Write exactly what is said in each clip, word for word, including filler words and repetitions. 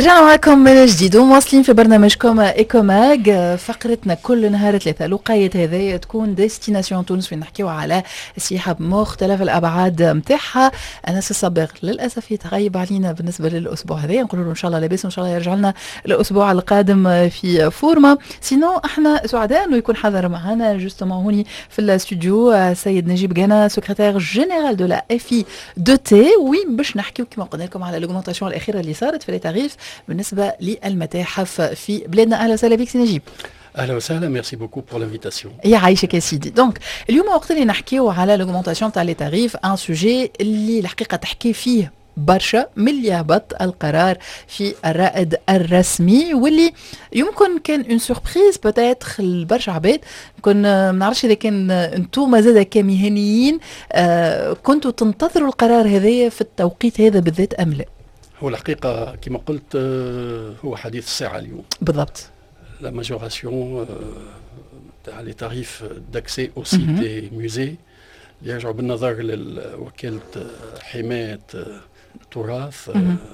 رجعنا معكم من جديد ومواصلين في برنامجكم ايكوماج. فقرتنا كل نهار ثلاثة لقاية هذه تكون ديستيناسيون تونس، فين نحكيو على السياحة بمختلف الابعاد نتاعها. انس الصباغ للاسف يتغيب علينا بالنسبه للاسبوع هذا، نقول له ان شاء الله لاباس وان شاء الله يرجع لنا الاسبوع القادم في فورما. سينو احنا سعداء انه يكون حاضر معنا جوستومون هوني في الاستوديو سيد نجيب جانا سكرتير جينيرال دو لا اف اي دو تي، وين باش نحكيو كما قلنا لكم على لوغمونطاسيون الاخيره اللي صارت في التاريف بالنسبه للمتاحف في بلادنا. اهلا وسهلا بك سي نجيب. اهلا وسهلا، ميرسي بوكو بور لانفيتاسيون. يعيشك يا سيدي. دونك اليوم وقت اللي نحكيو على لوغمونطاسيون تاع لي تاريف، ان سوجي اللي الحقيقه تحكي فيه برشا من اللي هبط القرار في الرائد الرسمي، واللي يمكن كان اون سوربريز بوتيتر لبرشا عباد. يمكن ما نعرفش اذا كان انتم زاده كمهنيين آه كنتوا تنتظروا القرار هذايا في التوقيت هذا بالذات ام لا؟ هو الحقيقه كما قلت هو حديث الساعه اليوم بالضبط. لا ماجوراسيون تاع لي تاريف داكسي او سيت دي موزي يرجعوا بالنظر لوكاله حمايه التراث.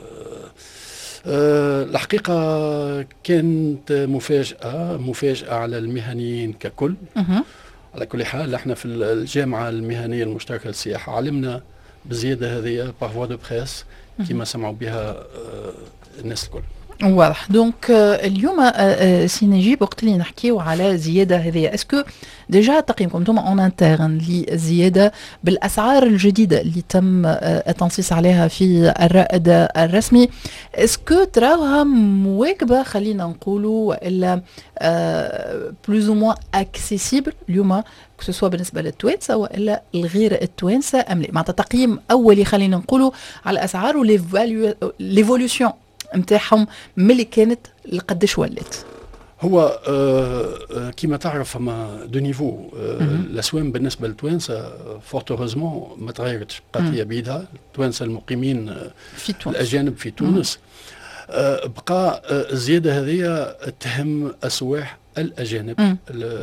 أه الحقيقه كانت مفاجاه مفاجاه على المهنيين ككل. أه. على كل حال احنا في الجامعه المهنيه المشتركه للسياحه علمنا بالزياده هذه بارفوا دو بريس كما سمعوا بها أه الناس الكل. واضح. دونك اليوم سي نجيب وقت اللي نحكيو على زياده هذه، اسكو ديجا تقييمكم انتم اون انترن للزياده بالاسعار الجديده اللي تم التنصيص عليها في الرائد الرسمي، اسكو تراوها مواكبه خلينا نقولوا والا بلوز او موان اكسيسيبل اليوم سواء بالنسبه للتوانسه والا الغير التوانسه ام لا؟ معناتها تقييم اولي خلينا نقولوا على الاسعار وليفوليوشن نتاعهم ملي كانت لقداش ولات. هو آه كما تعرف فما دو نيفو آه الاسوام بالنسبه للتوانسه فورت اوروزمون ما تغيرتش، بقات هي بيدها. التوانسه المقيمين في تونس الاجانب في تونس آه بقى آه الزياده هذه تهم السواح الاجانب.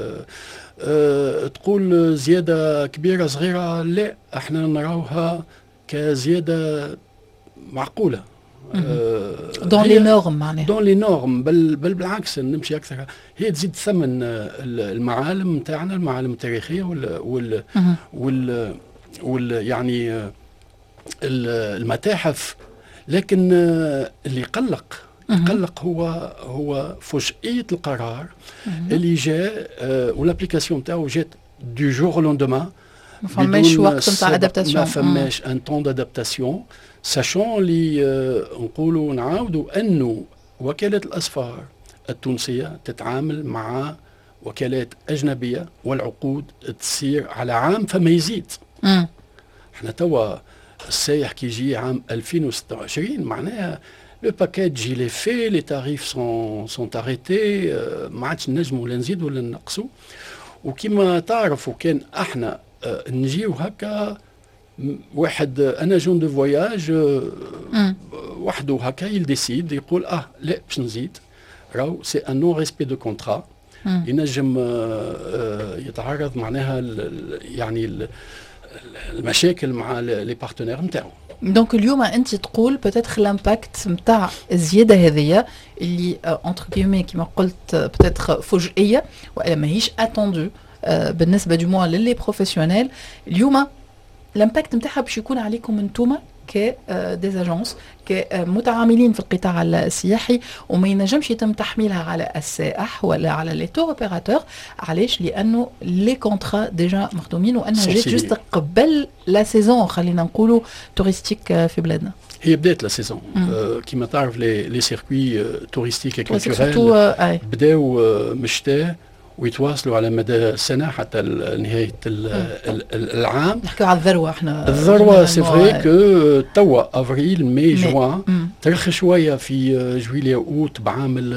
آه تقول زياده كبيره صغيره، لا احنا نراوها كزياده معقوله دون لي نورم. معناها دون لي نورم، بل بل بالعكس نمشي اكثر. هي تزيد ثمن المعالم نتاعنا، المعالم التاريخيه وال وال وال, وال يعني المتاحف. لكن اللي قلق قلق هو هو فجئيه القرار اللي جاء والابليكاسيون تاعو جات دو جور لوندومان. ما فماش وقت نتاع ادابتاسيون، ما فماش ان طون دادابتاسيون، ساشون اللي نقولوا نعاودوا انه وكاله الاسفار التونسيه تتعامل مع وكالات اجنبيه والعقود تسير على عام فما يزيد. امم احنا توا السايح كي يجي عام ألفين وستة وعشرين معناها لو باكيت جي لي في لي تاريف سون سون اريتي، ما عادش نجموا ولا نزيدوا ولا نقصوا. وكما تعرفوا كان احنا نجيو هكا واحد انا جون دو فواياج وحده هكا يديسيد يقول اه لا باش نزيد، راهو سي ان نون ريسبي دو كونترا. ينجم يتعرض معناها يعني المشاكل مع لي بارتنير نتاعو. دونك اليوم انت تقول بوتيتر لامباكت نتاع الزياده هذيا اللي اونتر كيمي كيما قلت بوتيتر فجئيه والا ماهيش اتوندو بالنسبه دو موا للي بروفيسيونيل، اليوم الامباكت نتاعها باش يكون عليكم انتوما ك ديزاجونس كمتعاملين في القطاع السياحي، وما ينجمش يتم تحميلها على السائح ولا على لي تور اوبيراتور. علاش؟ لانه لي كونترا ديجا مخدومين وانها جات جوست قبل لا سيزون خلينا نقولوا توريستيك في بلادنا. هي بدات لا سيزون آه كيما تعرف لي لي سيركوي توريستيك كولتوريل بداو آه مشتاه ويتواصلوا على مدى سنه حتى نهايه العام. نحكيو على الذروه احنا. الذروه سي فري كو توا افريل مي جوان ترخي شويه في جويليا اوت بعامل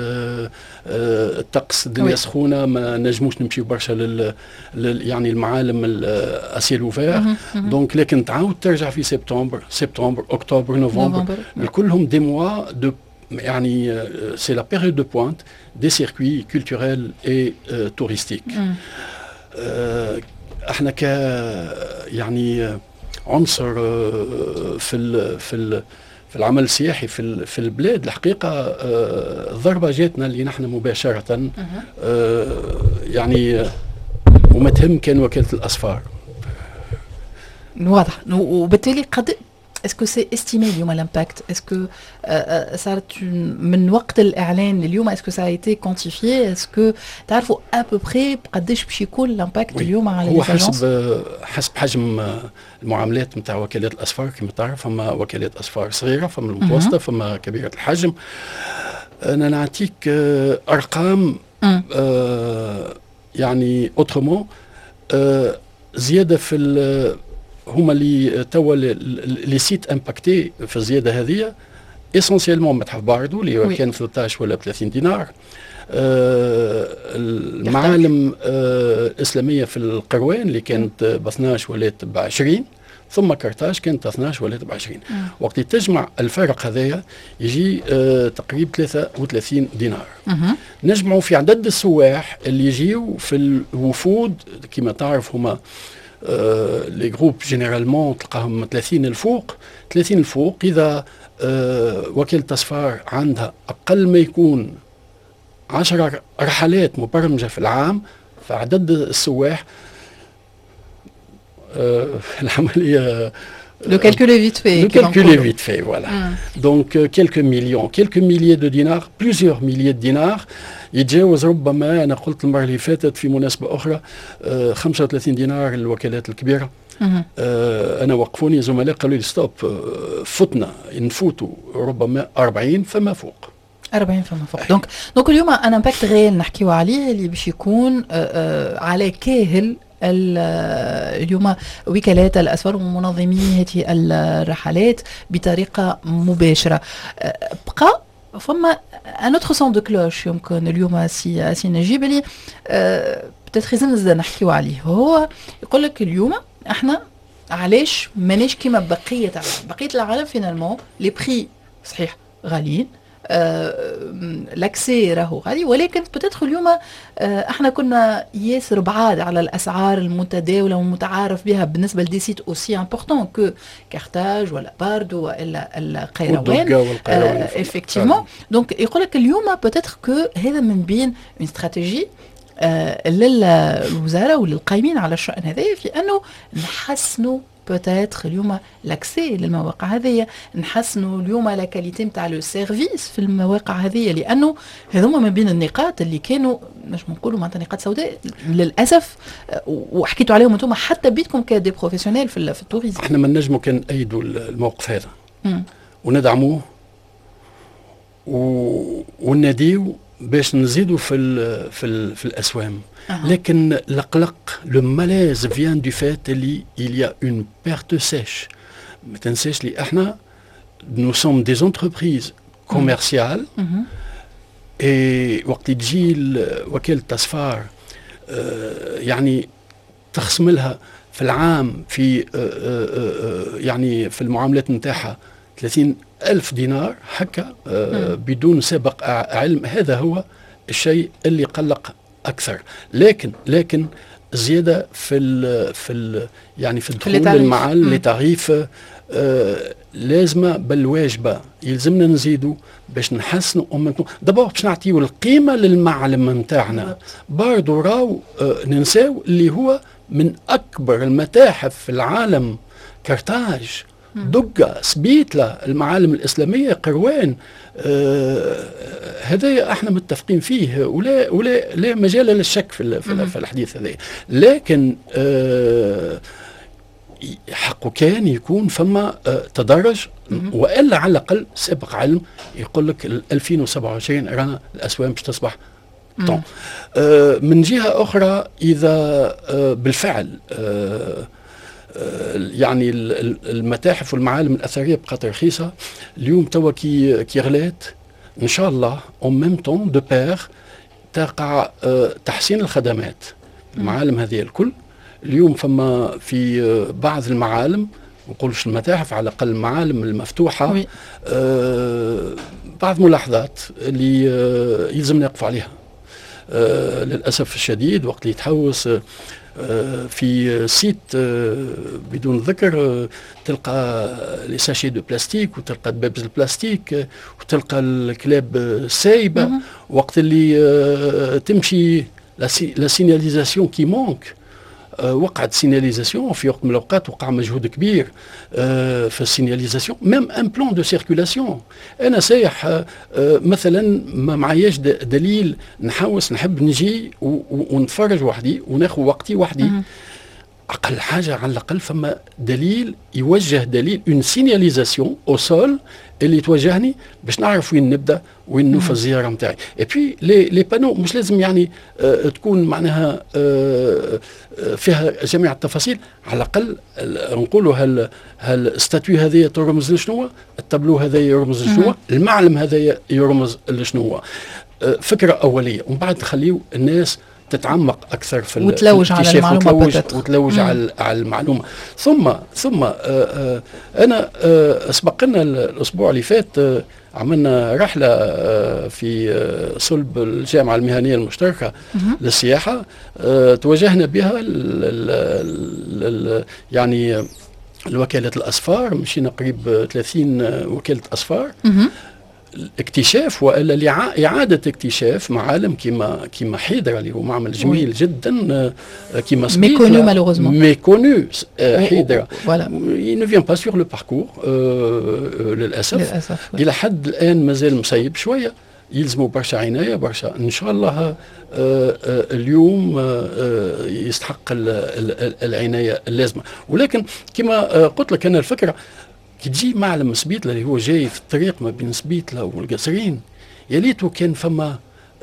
الطقس الدنيا سخونه ما نجموش نمشيو برشا لل يعني المعالم الاسيل اوفير. دونك لكن تعاود ترجع في سبتمبر سبتمبر اكتوبر نوفمبر كلهم دي موا دو يعني c'est la période de pointe des circuits culturels et euh, touristiques. euh, احنا ك يعني عنصر في ال في ال في العمل السياحي في في البلاد الحقيقه الضربه جاتنا اللي نحن مباشره يعني وما تهم كان وكاله الاسفار. واضح. وبالتالي قد اسكو سي استيمي اليوم الامباكت اسكو صارت من وقت الاعلان لليوم اسكو سا ايتي كونتيفيي اسكو تعرفوا ابوبري قداش باش يكون الامباكت اليوم على هو حسب حسب حجم المعاملات نتاع وكالات الاسفار كما تعرف فما وكالات اسفار صغيره فما المتوسطه فما كبيره الحجم. انا نعطيك ارقام آه يعني اوترومون آه زياده في هما اللي توا لي سيت امباكتي في الزياده هذه اسونسيالمون متحف باردو اللي كان ثلاثة عشر ولا ثلاثين دينار. آه المعالم آه اسلاميه في القروان اللي كانت ب اثناش ولات ب عشرين ثم كرتاج كانت اثناش ولات ب عشرين. وقت تجمع الفارق هذايا يجي آه تقريبا ثلاثة وثلاثين دينار. نجمعوا في عدد السواح اللي يجيو في الوفود كما تعرف هما آه لي جروب جينيرالمون تلقاهم ثلاثين الفوق ثلاثين الفوق. اذا آه وكالة اسفار عندها اقل ما يكون عشر رحلات مبرمجه في العام فعدد السواح آه العمليه Le calcul est vite fait. Le calcul est vite fait, voilà. Mm. Donc euh, quelques millions, quelques milliers de dinars, plusieurs milliers de dinars. يتجاوز ربما أنا قلت المرة اللي فاتت في مناسبة أخرى آه خمسة وثلاثين دينار الوكالات الكبيرة. آه أنا وقفوني زملاء قالوا لي ستوب آه فتنا نفوتوا ربما أربعين فما فوق. أربعين فما فوق. دونك دونك اليوم أن امباكت غير نحكيو عليه اللي باش يكون آه آه على كاهل اليوم وكالات الأسفار ومنظمي هذه الرحلات بطريقة مباشرة. بقى فما ان اوتر سون دو كلوش يمكن اليوم سي سي نجيب لي بتاتخ لازم نحكيو عليه. هو يقول لك اليوم احنا علاش ماناش كيما بقيه العالم. بقيه العالم فينالمون لي بري صحيح غاليين لاكسي راهو غالي ولكن بتدخل اليوم احنا كنا ياسر بعاد على الاسعار المتداوله والمتعارف بها بالنسبه لدي سيت اوسي امبورطون كو كارتاج ولا باردو والا القيروان افكتيفمون. دونك يقول لك اليوم بتدخل كو هذا من بين اون استراتيجي للوزاره وللقائمين على الشأن هذايا في انه نحسنوا بوتيتر اليوم لاكسي للمواقع هذه نحسنوا اليوم لا كاليتي نتاع لو سيرفيس في المواقع هذه لانه هذوما من بين النقاط اللي كانوا مش نقولوا معناتها نقاط سوداء للاسف وحكيتوا عليهم انتم حتى بيتكم كدي بروفيسيونيل في في التوريزم. احنا ما نجموا كان نأيدوا الموقف هذا م. وندعموه و... وناديو باش نزيدوا في ال في ال في الاسوام. أه. لكن القلق لو مالاز فيان دو فات اللي il y a une perte sèche. ما تنساش لي احنا nous sommes des entreprises commerciales et وقت تجي وكالة اسفار آه يعني تخصم لها في العام في آه آه يعني في المعاملات نتاعها ثلاثين ألف دينار هكا آه بدون سابق علم. هذا هو الشيء اللي قلق أكثر. لكن لكن زيادة في ال في ال يعني في الدخول للمعالم لتعريف آه لازمة بل واجبة يلزمنا نزيدوا باش نحسنوا دابا باش نعطيو القيمة للمعلم نتاعنا. برضو راو آه ننساو اللي هو من أكبر المتاحف في العالم كرتاج دقة سبيتلة المعالم الإسلامية قروان آه هذا احنا متفقين فيه ولا ولا لا مجال للشك في, في, في الحديث هذا. لكن آه حقه كان يكون فما آه تدرج والا على الاقل سابق علم يقول لك ألفين وسبعة وعشرين رانا الاسوام باش تصبح طون. آه من جهه اخرى اذا آه بالفعل آه يعني المتاحف والمعالم الاثريه بقات رخيصه اليوم توا كي كي غلات ان شاء الله اون ميم طون دو بير تقع تحسين الخدمات المعالم هذه الكل. اليوم فما في بعض المعالم ما نقولش المتاحف على الاقل المعالم المفتوحه آه بعض ملاحظات اللي آه يلزمنا نقف عليها آه للاسف الشديد. وقت اللي يتحوس آه في سيت بدون ذكر تلقى لي ساشي دو بلاستيك وتلقى دبابز البلاستيك وتلقى الكلاب سايبه وقت اللي تمشي لا سيناليزاسيون كي مونك. وقعت سيناليزاسيون في وقت من الاوقات وقع مجهود كبير في السيناليزاسيون ميم ان بلان دو سيركولاسيون. انا سايح مثلا ما معياش دليل نحوس نحب نجي ونتفرج وحدي وناخذ وقتي وحدي. اقل حاجه على الاقل فما دليل يوجه دليل اون سيناليزاسيون او سول اللي توجهني باش نعرف وين نبدا وين نوفى الزياره نتاعي. اي بي لي لي بانو مش لازم يعني آه تكون معناها آه فيها جميع التفاصيل، على الاقل نقولوا هل هل الستاتيو هذه ترمز لشنو، التابلو هذا يرمز لشنو، المعلم هذا يرمز لشنو. آه فكره اوليه ومن بعد نخليو الناس تتعمق اكثر في وتلوج على المعلومه وتلوج, وتلوج على على المعلومه. ثم ثم آآ آآ انا آآ سبق لنا الاسبوع اللي فات عملنا رحله في صلب الجامعه المهنيه المشتركه للسياحه، توجهنا بها ل ل يعني لوكاله الاسفار، مشينا قريب ثلاثين وكاله اسفار الاكتشاف والا اعاده اكتشاف معالم كيما كيما حيدر اللي هو معمل جميل وي. جدا كيما سبيت ميكونو مالوغوزمون ميكونو حيدر il ne vient pas sur le parcours للاسف, للأسف. الى حد الان مازال مسيب شويه، يلزموا برشا عنايه برشا. ان شاء الله اليوم يستحق العنايه اللازمه. ولكن كما قلت لك انا الفكره كي تجي معلم سبيتلا اللي هو جاي في الطريق ما بين سبيتلا والقصرين، يا ليتو كان فما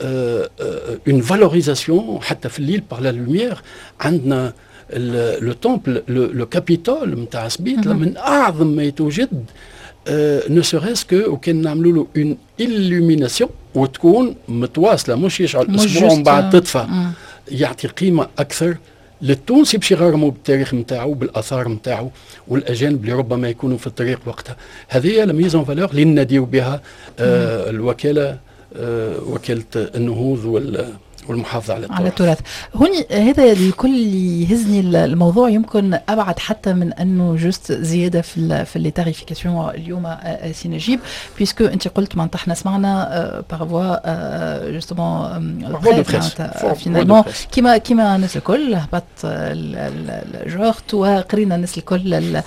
اون فالوريزاسيون حتى في الليل بار لا لوميير. عندنا لو تومبل لو كابيتول نتاع سبيتلا من اعظم ما يتوجد، نو سوريس كو وكان نعملوا له اون إلوميناسيون وتكون متواصله، مش يشعل اسبوع ومن بعد تطفى، يعطي قيمه اكثر للتونسي باش يغرموا بالتاريخ نتاعو بالاثار نتاعو والاجانب اللي ربما يكونوا في الطريق وقتها. هذه لا ميزون فالور اللي نديو بها آه الوكاله آه وكاله النهوض وال والمحافظه على التراث. على التراث. هوني هذا الكل يهزني الموضوع، يمكن ابعد حتى من انه جست زياده في ال في لي تاريفيكاسيون اليوم سي نجيب، بيسكو انت قلت ما احنا سمعنا بارفوا جوستومون فينالمون كيما كيما الناس الكل هبط الجورت وقرينا الناس الكل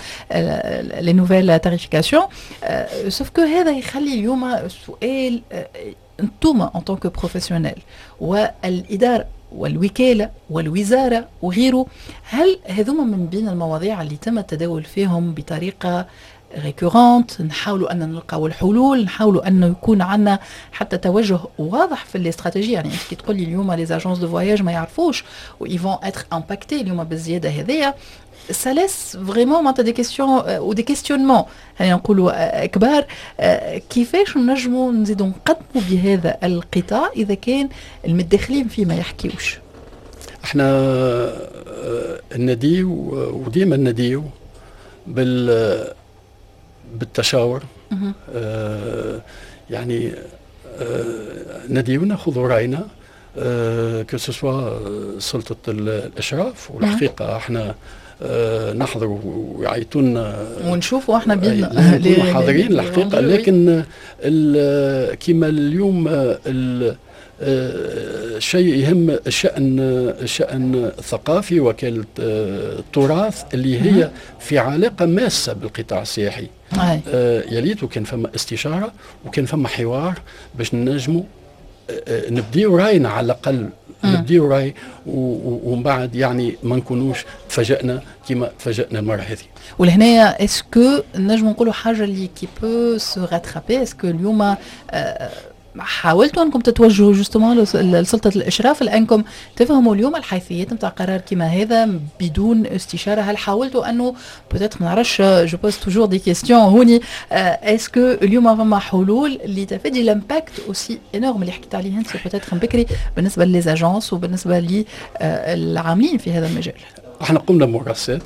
لي نوفيل تاريفيكاسيون. سوف كو هذا يخلي اليوم سؤال انتم ان طونك بروفيسيونيل والاداره والوكاله والوزاره وغيره، هل هذوما من بين المواضيع اللي تم التداول فيهم بطريقه ريكورونت نحاولوا ان نلقاو الحلول، نحاولوا انه يكون عندنا حتى توجه واضح في الاستراتيجيه؟ يعني كي تقول لي اليوم لي اجونس دو فواياج ما يعرفوش و يفون اتر امباكتي اليوم بالزياده هذيا، ça laisse vraiment معناتها دي كيستيون او دي كيستيونمون خلينا نقولوا كبار. كيفاش نجموا نزيدوا نقدموا بهذا القطاع اذا كان المتداخلين فيه ما يحكيوش؟ احنا نديو وديما نديو بال بالتشاور، آه يعني آه نديو ناخذ راينا آه كسوسوا سلطه الاشراف، والحقيقه احنا آه نحضر ويعيطونا ونشوفوا احنا بين حاضرين الحقيقه. لكن كما اليوم شيء يهم الشأن الشأن الثقافي وكالة التراث اللي هي في علاقة ماسة بالقطاع السياحي. آه يليت وكان فما استشارة وكان فما حوار باش ننجموا نبديو راينا على الأقل، نبديو راي ومن بعد يعني ما نكونوش تفاجئنا كما تفاجئنا المرة هذه. ولهنايا اسكو نجموا نقولوا حاجة اللي كي بو سو راترابي؟ اسكو اليوم آه حاولتوا انكم تتوجهوا جوستومون لسلطه الاشراف لانكم تفهموا اليوم الحيثيات نتاع قرار كيما هذا بدون استشاره؟ هل حاولتوا انه بوتيتر ما نعرفش جو بوز توجور دي كيستيون هوني اسكو اليوم فما حلول اللي تفادي الامباكت اوسي انورم اللي حكيت عليه انت بوتيتر بكري بالنسبه لليزاجونس وبالنسبه للعاملين في هذا المجال؟ احنا قمنا بممارسات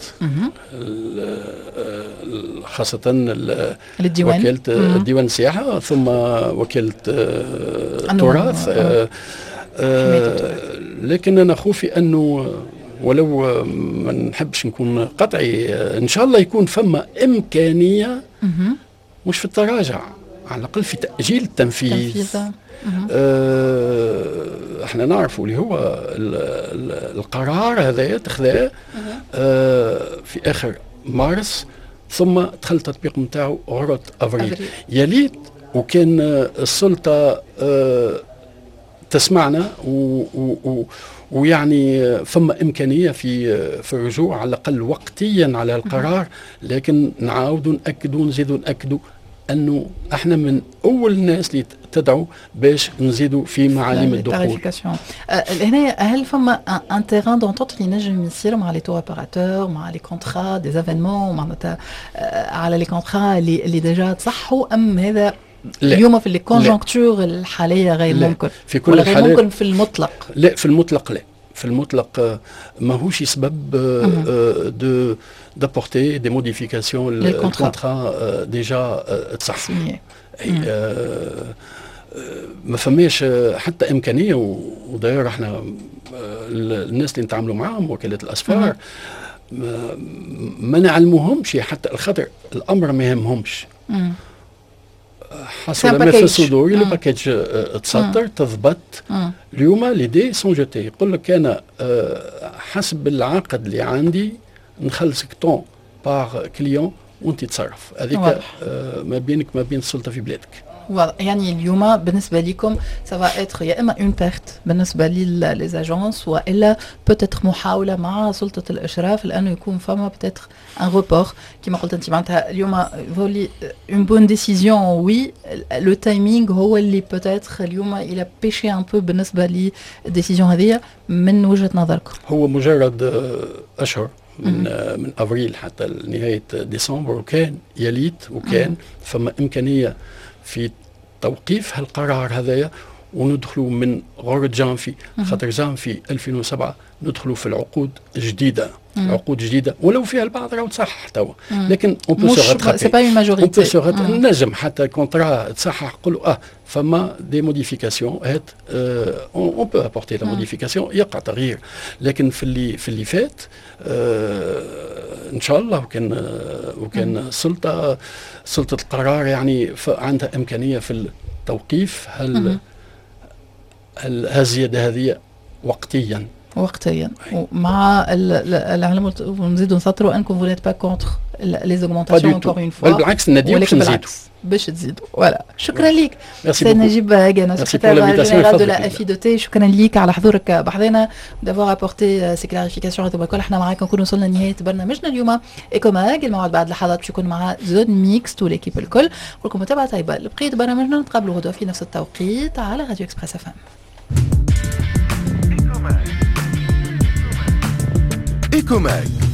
خاصة الديوان وكالة الديوان السياحة ثم وكالة التراث، لكن أنا خوفي أنه ولو ما نحبش نكون قطعي، ان شاء الله يكون فما امكانيه مش في التراجع، على الاقل في تاجيل التنفيذ. آه احنا نعرفوا اللي هو ال ال القرار هذا تخذاه آه في اخر مارس، ثم دخل التطبيق نتاعو غرة افريل. يا ليت وكان السلطه آه تسمعنا و و و ويعني فما إمكانية في في الرجوع على الأقل وقتيا على القرار. لكن نعاودوا نأكدوا نزيدوا نأكدوا أنه احنا من أول الناس اللي تدعو باش نزيدوا في معالم الدخول. هنا هل فما ان تيران دونتونت اللي نجم يصير مع لي تور اوبيراتور، مع لي كونترا دي ايفينمون، معناتها على لي كونترا اللي اللي ديجا تصحوا، أم هذا لا. اليوم في الكونجونكتور الحاليه غير لا. ممكن في كل الحالات غير ممكن في المطلق؟ لا في المطلق لا، في المطلق ماهوش سبب دو دابورتي دي موديفيكاسيون الكونترا ديجا تصح. ما فماش حتى امكانيه، وداير احنا الناس اللي نتعاملوا معاهم وكالات الاسفار ما, ما نعلموهمش حتى الخطر الامر ما يهمهمش. حصل ما في الصدور لو باكيج تسطر تضبط. اليوم لي دي سون جوتي، يقول لك انا حسب العقد اللي عندي نخلصك طون باغ كليون وانت تصرف. هذيك ما بينك ما بين السلطه في بلادك. يعني اليوم بالنسبه لكم سافا اتر يا اما اون بيرت بالنسبه لي زاجونس، والا بوتيتر محاوله مع سلطه الاشراف لانه يكون فما بوتيتر ان روبور كما قلت انت. معناتها اليوم فولي اون بون ديسيزيون وي، لو تايمينغ هو اللي بوتيتر اليوم الى بيشي ان بو بالنسبه لي الديسيزيون هذه من وجهه نظركم. هو مجرد اشهر من من افريل حتى نهايه ديسمبر، وكان يليت وكان فما امكانيه في توقيف هالقرار هذايا وندخلوا من غرة جانفي. خاطر جانفي ألفين وسبعة ندخلوا في العقود جديدة، مم. عقود جديدة ولو فيها البعض راهو تصحح توا، لكن اون بو سو راترابي نجم حتى كونترا تصحح نقولوا اه فما دي موديفيكاسيون هات اون بو ابورتي لا موديفيكاسيون يقع تغيير. لكن في اللي في اللي فات آه ان شاء الله وكان آه وكان السلطه سلطه القرار يعني عندها امكانيه في التوقيف هل الزياده هذه وقتيا وقتيا ومع العلم. ونزيدوا نسطروا انكم فو نيت با كونتر لي زوغمونطاسيون اونكور اون فوا، بالعكس نديو باش نزيدوا باش تزيدوا. فوالا شكرا لك سي نجيب هاجانا سكرتير جينيرال دو لا اف اي دو تي. شكرا لك على حضورك بحضنا دافوار ابورتي سي كلاريفيكاسيون هذوما الكل. احنا معاكم نكونوا وصلنا لنهايه برنامجنا اليوم ايكوماج. الموعد بعد لحظات باش يكون مع زون ميكس تو ليكيب الكل. ولكم متابعه طيبه لبقيه برنامجنا. نتقابلوا غدوه في نفس التوقيت على راديو اكسبريس اف ام. ايكوماج